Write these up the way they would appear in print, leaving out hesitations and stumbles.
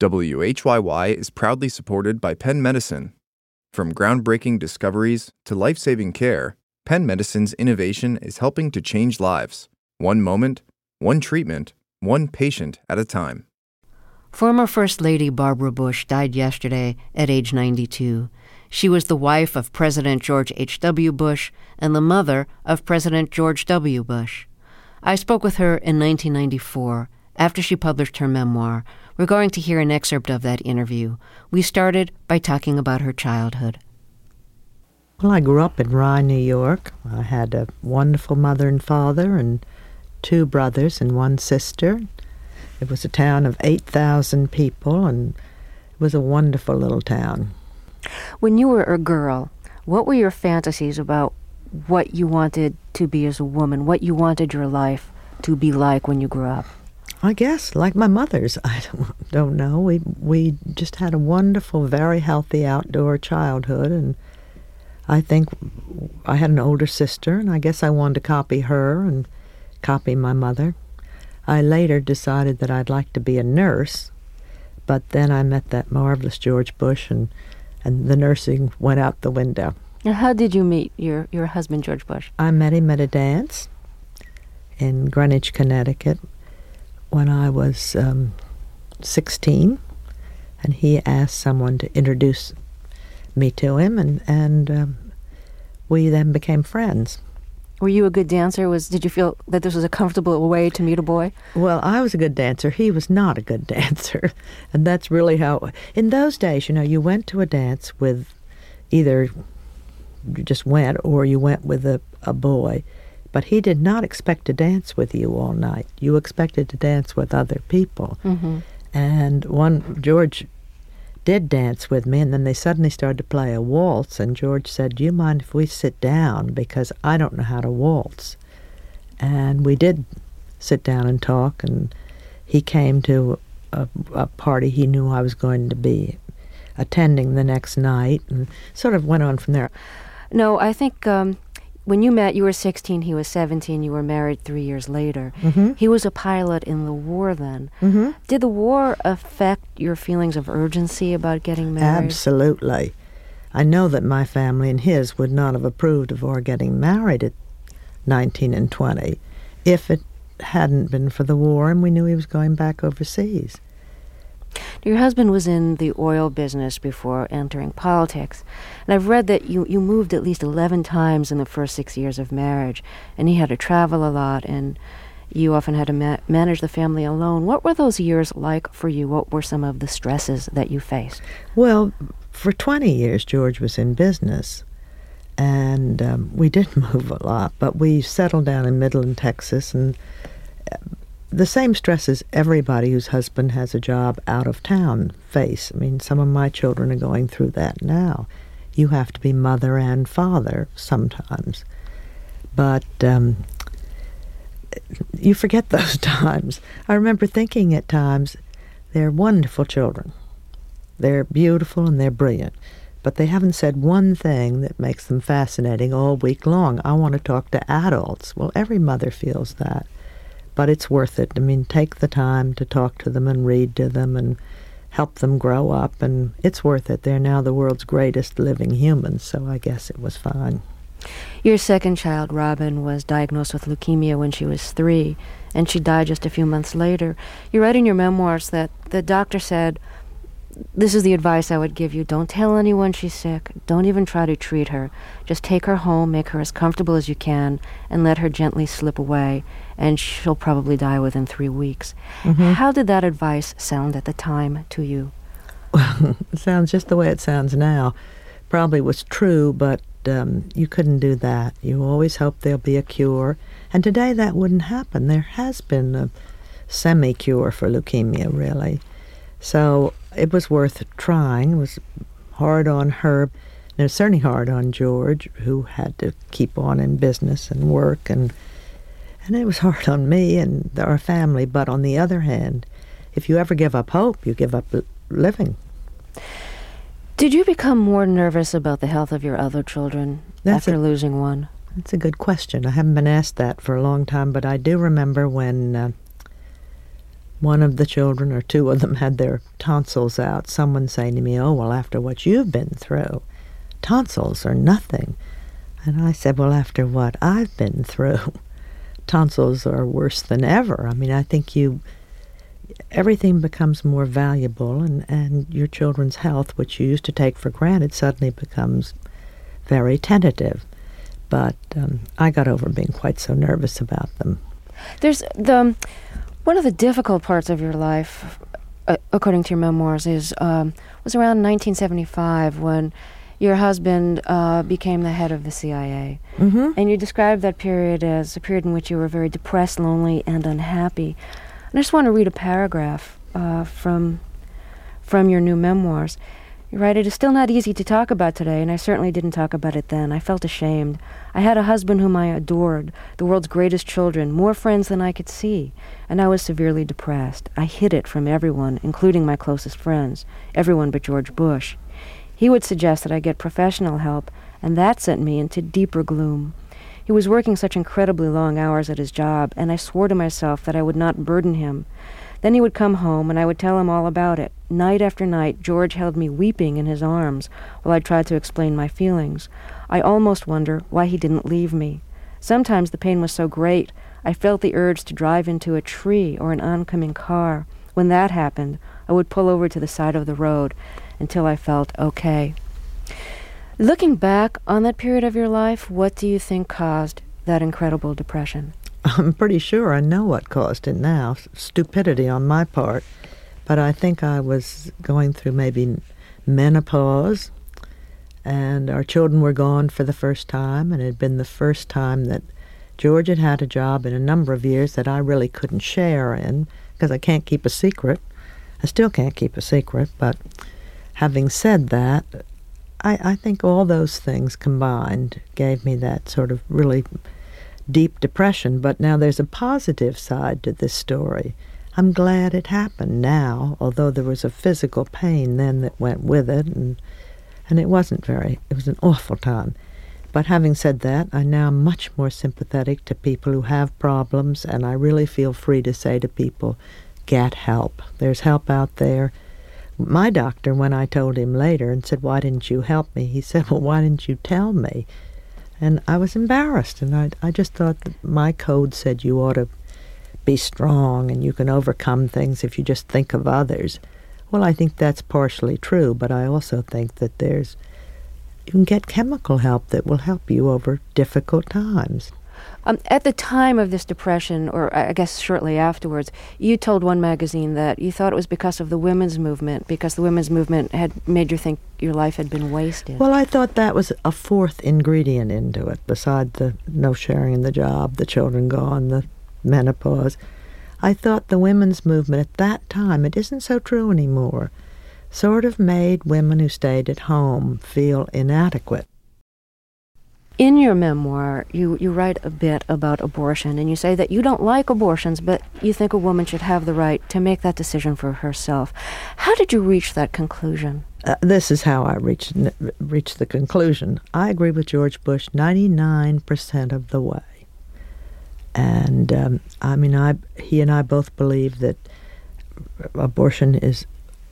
WHYY is proudly supported by Penn Medicine. From groundbreaking discoveries to life-saving care, Penn Medicine's innovation is helping to change lives. One moment, one treatment, one patient at a time. Former First Lady Barbara Bush died yesterday at age 92. She was the wife of President George H.W. Bush and the mother of President George W. Bush. I spoke with her in 1994 after she published her memoir. We're going to hear an excerpt of that interview. We started by talking about her childhood. Well, I grew up in Rye, New York. I had a wonderful mother and father and 2 brothers and 1 sister. It was a town of 8,000 people, and it was a wonderful little town. When you were a girl, what were your fantasies about what you wanted to be as a woman, what you wanted your life to be like when you grew up? I guess, like my mother's. I don't know. We just had a wonderful, very healthy outdoor childhood, and I think I had an older sister, and I guess I wanted to copy her and copy my mother. I later decided that I'd like to be a nurse, but then I met that marvelous George Bush, and the nursing went out the window. Now, how did you meet your husband, George Bush? I met him at a dance in Greenwich, Connecticut, when I was 16, and he asked someone to introduce me to him, and we then became friends. Were you a good dancer? Did you feel that this was a comfortable way to meet a boy? Well, I was a good dancer. He was not a good dancer, and that's really how... In those days, you went to a dance with either you just went or you went with a boy. But he did not expect to dance with you all night. You expected to dance with other people. Mm-hmm. And George did dance with me, and then they suddenly started to play a waltz, and George said, "Do you mind if we sit down, because I don't know how to waltz?" And we did sit down and talk, and he came to a party he knew I was going to be attending the next night, and sort of went on from there. No, I think... when you met, you were 16, he was 17, you were married 3 years later. Mm-hmm. He was a pilot in the war then. Mm-hmm. Did the war affect your feelings of urgency about getting married? Absolutely. I know that my family and his would not have approved of our getting married at 19 and 20 if it hadn't been for the war and we knew he was going back overseas. Your husband was in the oil business before entering politics. And I've read that you moved at least 11 times in the first 6 years of marriage. And he had to travel a lot, and you often had to manage the family alone. What were those years like for you? What were some of the stresses that you faced? Well, for 20 years, George was in business. And we did move a lot, but we settled down in Midland, Texas, and... the same stresses everybody whose husband has a job out of town face. I mean, some of my children are going through that now. You have to be mother and father sometimes. But you forget those times. I remember thinking at times, they're wonderful children. They're beautiful and they're brilliant. But they haven't said one thing that makes them fascinating all week long. I want to talk to adults. Well, every mother feels that. But it's worth it. I mean, take the time to talk to them and read to them and help them grow up, and it's worth it. They're now the world's greatest living humans, so I guess it was fine. Your second child, Robin, was diagnosed with leukemia when she was 3, and she died just a few months later. You write in your memoirs that the doctor said, "This is the advice I would give you. Don't tell anyone she's sick. Don't even try to treat her. Just take her home, make her as comfortable as you can, and let her gently slip away, and she'll probably die within 3 weeks." Mm-hmm. How did that advice sound at the time to you? Well, it sounds just the way it sounds now. Probably was true, but you couldn't do that. You always hope there'll be a cure. And today that wouldn't happen. There has been a semi-cure for leukemia, really. So it was worth trying. It was hard on her. And it was certainly hard on George, who had to keep on in business and work. And it was hard on me and our family. But on the other hand, if you ever give up hope, you give up living. Did you become more nervous about the health of your other children after losing one? That's a good question. I haven't been asked that for a long time, but I do remember when one of the children, or two of them, had their tonsils out, someone saying to me, "Oh, well, after what you've been through, tonsils are nothing." And I said, "Well, after what I've been through, tonsils are worse than ever." I mean, I think everything becomes more valuable, and your children's health, which you used to take for granted, suddenly becomes very tentative. But I got over being quite so nervous about them. There's one of the difficult parts of your life, according to your memoirs, was around 1975 when your husband became the head of the CIA. Mm-hmm. And you described that period as a period in which you were very depressed, lonely, and unhappy. And I just want to read a paragraph from your new memoirs. You write, "It is still not easy to talk about today, and I certainly didn't talk about it then. I felt ashamed. I had a husband whom I adored, the world's greatest children, more friends than I could see, and I was severely depressed. I hid it from everyone, including my closest friends, everyone but George Bush. He would suggest that I get professional help, and that sent me into deeper gloom. He was working such incredibly long hours at his job, and I swore to myself that I would not burden him. Then he would come home, and I would tell him all about it. Night after night, George held me weeping in his arms while I tried to explain my feelings. I almost wonder why he didn't leave me. Sometimes the pain was so great, I felt the urge to drive into a tree or an oncoming car. When that happened, I would pull over to the side of the road until I felt okay." Looking back on that period of your life, what do you think caused that incredible depression? I'm pretty sure I know what caused it now, stupidity on my part. But I think I was going through maybe menopause, and our children were gone for the first time, and it had been the first time that George had had a job in a number of years that I really couldn't share in, because I can't keep a secret. I still can't keep a secret, but having said that, I think all those things combined gave me that sort of really deep depression. But now there's a positive side to this story. I'm glad it happened now, although there was a physical pain then that went with it, and it was an awful time. But having said that, I'm now much more sympathetic to people who have problems, and I really feel free to say to people, get help. There's help out there. My doctor, when I told him later and said, "Why didn't you help me?" he said, "Well, why didn't you tell me?" And I was embarrassed, and I just thought that my code said you ought to be strong and you can overcome things if you just think of others. Well, I think that's partially true, but I also think that you can get chemical help that will help you over difficult times. At the time of this depression, or I guess shortly afterwards, you told one magazine that you thought it was because of the women's movement, because the women's movement had made you think your life had been wasted. Well, I thought that was a fourth ingredient into it, beside the no sharing in the job, the children gone, the menopause. I thought the women's movement at that time, it isn't so true anymore, sort of made women who stayed at home feel inadequate. In your memoir, you write a bit about abortion, and you say that you don't like abortions, but you think a woman should have the right to make that decision for herself. How did you reach that conclusion? This is how I reached the conclusion. I agree with George Bush 99% of the way. And, he and I both believe that abortion is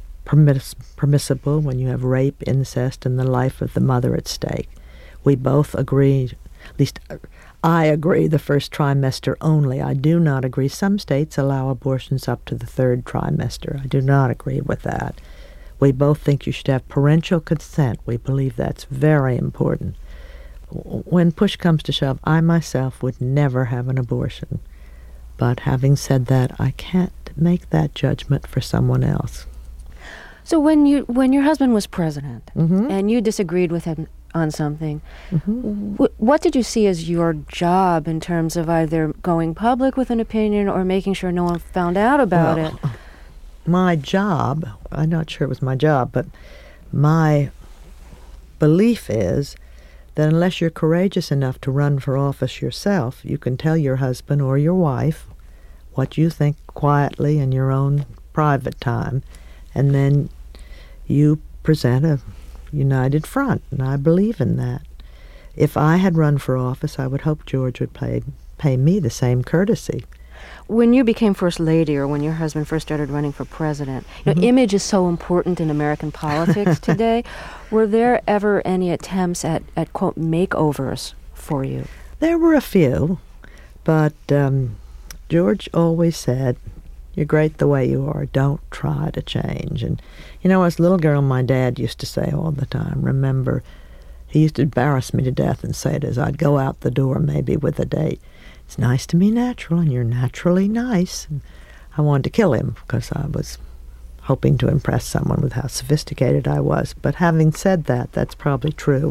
permissible when you have rape, incest, and the life of the mother at stake. We both agree, at least I agree, the first trimester only. I do not agree. Some states allow abortions up to the third trimester. I do not agree with that. We both think you should have parental consent. We believe that's very important. When push comes to shove, I myself would never have an abortion. But having said that, I can't make that judgment for someone else. So when your husband was president, Mm-hmm. and you disagreed with him on something, Mm-hmm. what did you see as your job in terms of either going public with an opinion or making sure no one found out about it? My job, I'm not sure it was my job, but my belief is that unless you're courageous enough to run for office yourself, you can tell your husband or your wife what you think quietly in your own private time, and then you present a united front, and I believe in that. If I had run for office, I would hope George would pay me the same courtesy. When you became First Lady, or when your husband first started running for president, image is so important in American politics today. Were there ever any attempts at quote, makeovers for you? There were a few, but George always said, "You're great the way you are. Don't try to change." And, as a little girl, my dad used to say all the time, remember, he used to embarrass me to death and say it as I'd go out the door maybe with a date. "It's nice to be natural, and you're naturally nice." And I wanted to kill him because I was hoping to impress someone with how sophisticated I was. But having said that, that's probably true.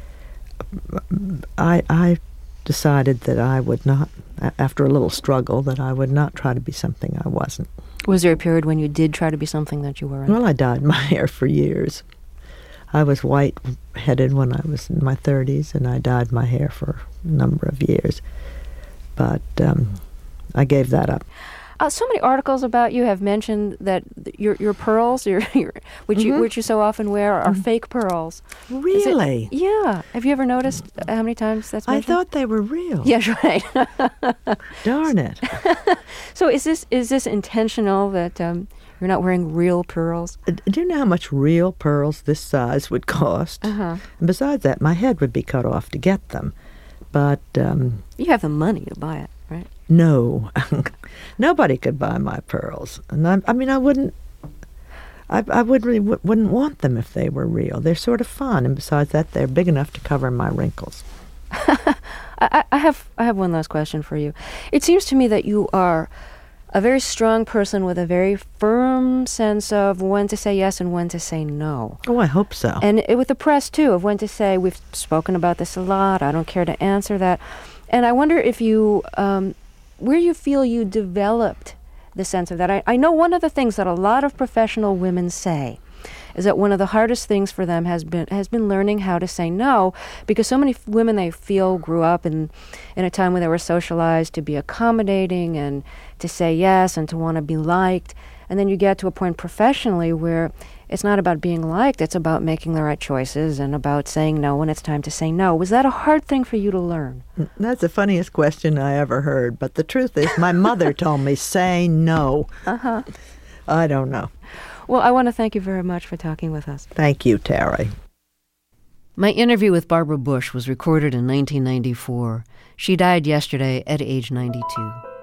I decided that I would not, after a little struggle, that I would not try to be something I wasn't. Was there a period when you did try to be something that you weren't? Well, I dyed my hair for years. I was white-headed when I was in my 30s, and I dyed my hair for a number of years. But I gave that up. So many articles about you have mentioned that your pearls, which you so often wear, are fake pearls. Really? Yeah. Have you ever noticed how many times that's mentioned? I thought they were real. Yes, right. Darn it. So is this intentional that you're not wearing real pearls? Do you know how much real pearls this size would cost? Uh-huh. And besides that, my head would be cut off to get them. But you have the money to buy it, right? No. Nobody could buy my pearls. And I wouldn't want them if they were real. They're sort of fun, and besides that, they're big enough to cover my wrinkles. I have one last question for you. It seems to me that you are a very strong person with a very firm sense of when to say yes and when to say no. Oh, I hope so. And with the press, too, of when to say, we've spoken about this a lot, I don't care to answer that. And I wonder if you, where you feel you developed the sense of that. I know one of the things that a lot of professional women say is that one of the hardest things for them has been learning how to say no, because so many women they feel grew up in a time when they were socialized to be accommodating and to say yes and to want to be liked. And then you get to a point professionally where it's not about being liked, it's about making the right choices and about saying no when it's time to say no. Was that a hard thing for you to learn? That's the funniest question I ever heard. But the truth is, my mother told me, say no. Uh-huh. I don't know. Well, I want to thank you very much for talking with us. Thank you, Terry. My interview with Barbara Bush was recorded in 1994. She died yesterday at age 92.